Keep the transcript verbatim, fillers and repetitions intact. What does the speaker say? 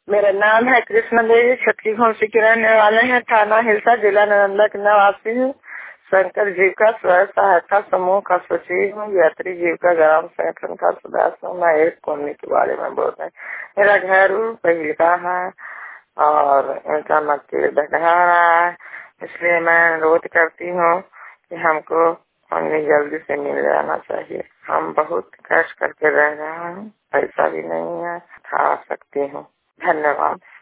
मेरा नाम है कृष्ण देवी, छत्तीस घोंसी के रहने वाले हैं, थाना हिलसा, जिला नालंदा के निवासी हूँ। शंकर जीविका स्वयं सहायता समूह का सचिव हूँ। यात्री जीविका ग्राम संगठन का सदस्य हूँ। मैं एक कॉलोनी के बारे में बोल रही हूँ। मेरा घर पहिलका है और इनका मक्की ढकना है, इसलिए मैं अनुरोध करती हूँ कि हमको पानी जल्दी से मिल जाना चाहिए। हम बहुत कष्ट करके रह रहे हैं, पैसा भी नहीं है, खा सकती हूँ। धन्यवाद।